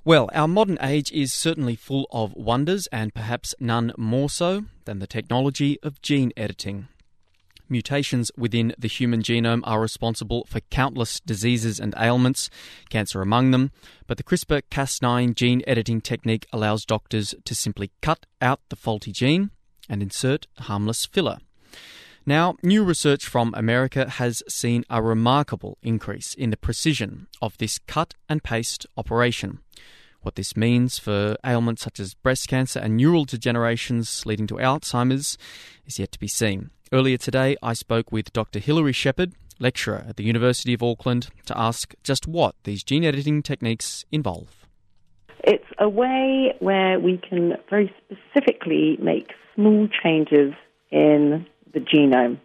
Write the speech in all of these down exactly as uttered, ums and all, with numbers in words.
Well, our modern age is certainly full of wonders, and perhaps none more so than the technology of gene editing. Mutations within the human genome are responsible for countless diseases and ailments, cancer among them, but the CRISPR Cas nine gene editing technique allows doctors to simply cut out the faulty gene and insert a harmless filler. Now, new research from America has seen a remarkable increase in the precision of this cut-and-paste operation. What this means for ailments such as breast cancer and neural degenerations leading to Alzheimer's is yet to be seen. Earlier today, I spoke with Doctor Hilary Shepherd, lecturer at the University of Auckland, to ask just what these gene editing techniques involve. It's a way where we can very specifically make small changes in the genome.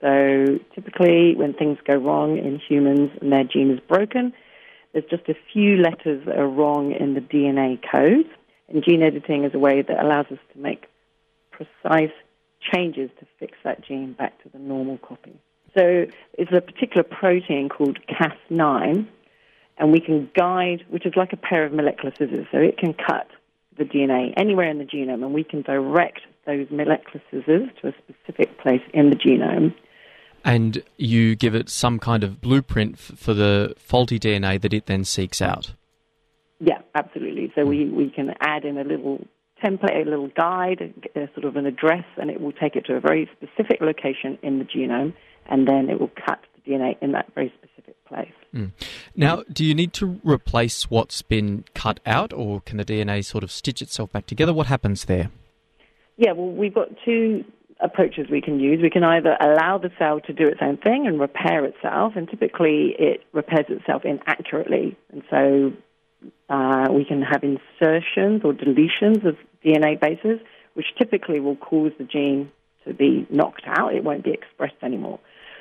So typically when things go wrong in humans and their gene is broken, there's just a few letters that are wrong in the D N A code. And gene editing is a way that allows us to make precise changes to fix that gene back to the normal copy. So it's a particular protein called Cas nine, and we can guide, which is like a pair of molecular scissors, so it can cut the D N A anywhere in the genome, and we can direct those molecular scissors to a specific place in the genome. And you give it some kind of blueprint f- for the faulty D N A that it then seeks out. Yeah, absolutely. So we, we can add in a little template, a little guide, a sort of an address, and it will take it to a very specific location in the genome, and then it will cut the D N A in that very specific place. Mm. Now, do you need to replace what's been cut out, or can the D N A sort of stitch itself back together? What happens there? Yeah, well, we've got two approaches we can use. We can either allow the cell to do its own thing and repair itself, and typically it repairs itself inaccurately. And so uh, we can have insertions or deletions of D N A bases, which typically will cause the gene to be knocked out. It won't be expressed anymore.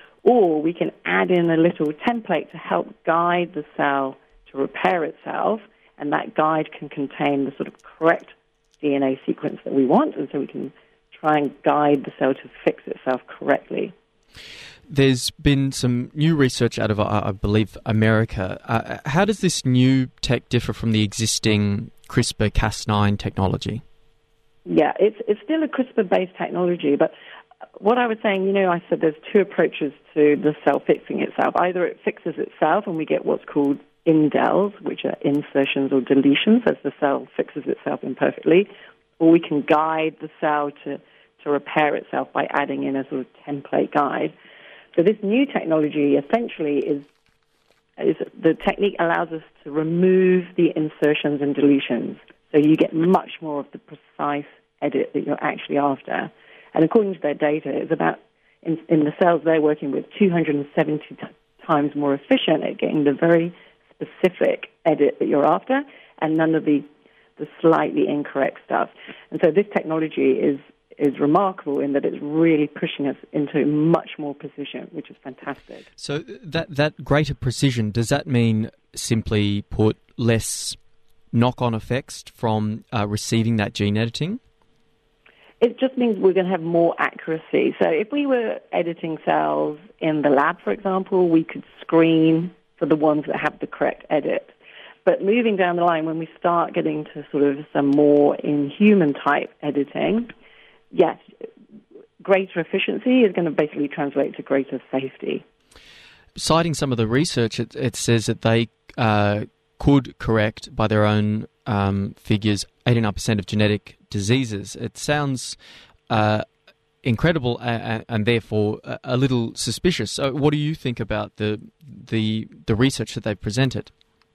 Or we can add in a little template to help guide the cell to repair itself, and that guide can contain the sort of correct D N A sequence that we want, and so we can try and guide the cell to fix itself correctly. There's been some new research out of, I believe, America. Uh, how does this new tech differ from the existing CRISPR Cas nine technology? Yeah, it's it's still a CRISPR-based technology, but what I was saying, you know, I said there's two approaches to the cell fixing itself. Either it fixes itself and we get what's called indels, which are insertions or deletions as the cell fixes itself imperfectly, or we can guide the cell to, to repair itself by adding in a sort of template guide. So this new technology essentially is, is the technique allows us to remove the insertions and deletions, so you get much more of the precise edit that you're actually after. And according to their data, it's about, in, in the cells they're working with, two hundred seventy t- times more efficient at getting the very specific edit that you're after, and none of the, the slightly incorrect stuff. And so this technology is is remarkable in that it's really pushing us into much more precision, which is fantastic. So that that greater precision, does that mean, simply put, less knock-on effects from uh, receiving that gene editing? It just means we're going to have more accuracy. So if we were editing cells in the lab, for example, we could screen for the ones that have the correct edit. But moving down the line, when we start getting to sort of some more inhuman type editing, yes, greater efficiency is going to basically translate to greater safety. Citing some of the research, it, it says that they uh, could correct, by their own um, figures, eighty-nine percent of genetic diseases. It sounds uh, incredible and, and therefore a, a little suspicious. So what do you think about the the, the research that they've presented?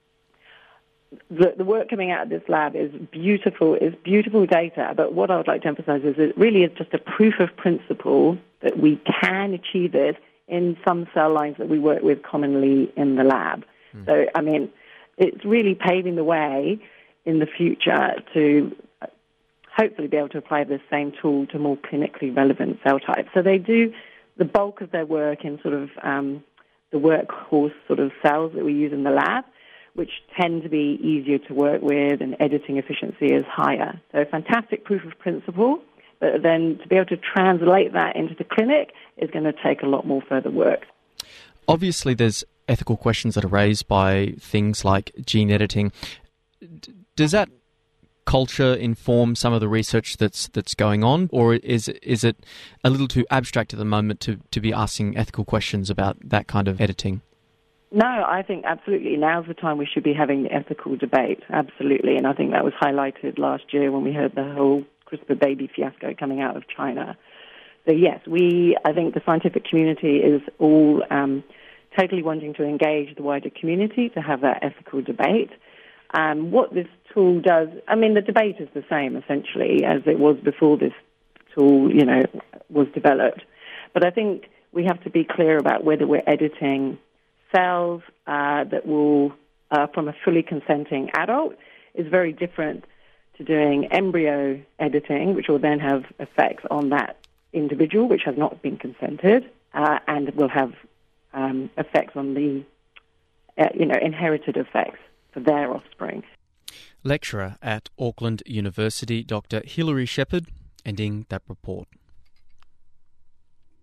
The, the work coming out of this lab is beautiful, is beautiful data, but what I would like to emphasize is it really is just a proof of principle that we can achieve this in some cell lines that we work with commonly in the lab. Mm. So, I mean, it's really paving the way in the future to hopefully be able to apply the same tool to more clinically relevant cell types. So they do the bulk of their work in sort of um, the workhorse sort of cells that we use in the lab, which tend to be easier to work with and editing efficiency is higher. So fantastic proof of principle, but then to be able to translate that into the clinic is going to take a lot more further work. Obviously, there's ethical questions that are raised by things like gene editing. does that culture inform some of the research that's that's going on, or is is it a little too abstract at the moment to, to be asking ethical questions about that kind of editing? No, I think absolutely. Now's the time we should be having the ethical debate, absolutely. And I think that was highlighted last year when we heard the whole CRISPR baby fiasco coming out of China. So yes, we, I think the scientific community is all um, totally wanting to engage the wider community to have that ethical debate. Um, what this tool does, I mean, the debate is the same essentially as it was before this tool, you know, was developed. But I think we have to be clear about whether we're editing cells uh, that will, uh, from a fully consenting adult, is very different to doing embryo editing, which will then have effects on that individual, which has not been consented, uh, and will have um, effects on the, uh, you know, inherited effects for their offspring. Lecturer at Auckland University, Doctor Hilary Shepherd, ending that report.